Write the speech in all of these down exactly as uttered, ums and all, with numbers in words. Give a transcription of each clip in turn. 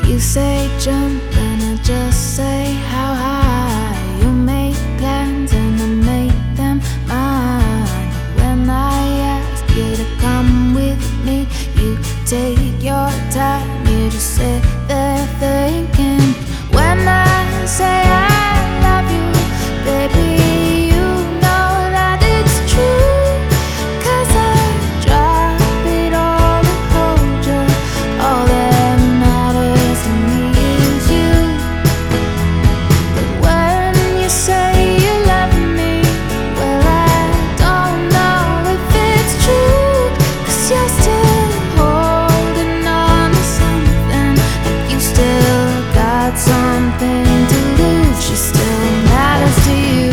You say jump and I just say how high. You make plans and I make them mine. When I ask you to come with me, you take your time, you just sit there thinking. When I say I love you, baby, you know that it's true. 'Cause I drop it all to hold you. All that matters to me is you. But when you say you love me, well, I don't know if it's true. 'Cause you're still holding on to something, like you still got something to lose. She still matters to you.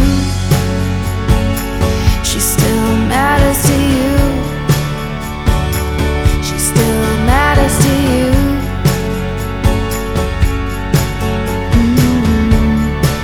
She still matters to you. She still matters to you. Mm.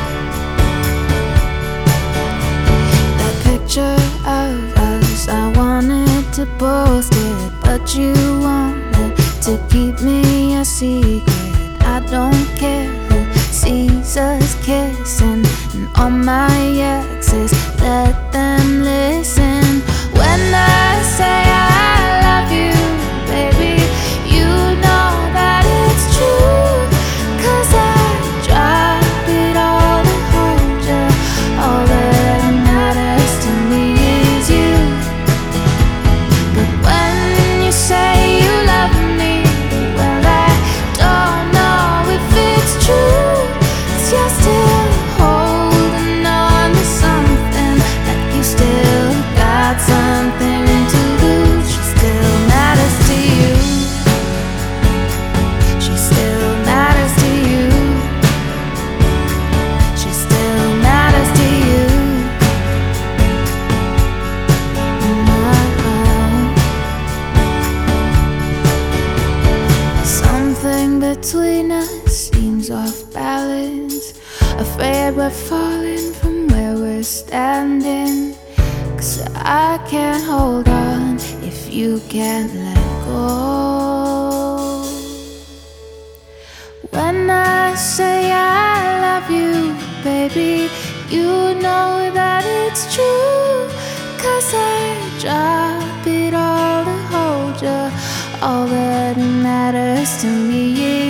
That picture of us, I wanted to post it, but you wanted to keep me a secret. I don't care who sees us kissing, and all my exes, let them listen. When I say I love you, baby, you know that it's true. 'Cause I drop it all to hold you. All that matters to me is you. But when you say you love me, well, I don't know if it's true. 'Cause you're still holding on to something, like you still got something to lose. She still matters to you. She still matters to you. She still matters to you. Something between us seems off balance. Afraid we're falling from where we're standing. 'Cause I can't hold on if you can't let go. When I say I love you, baby, you know that it's true. 'Cause I drop it all to hold you. All that matters to me is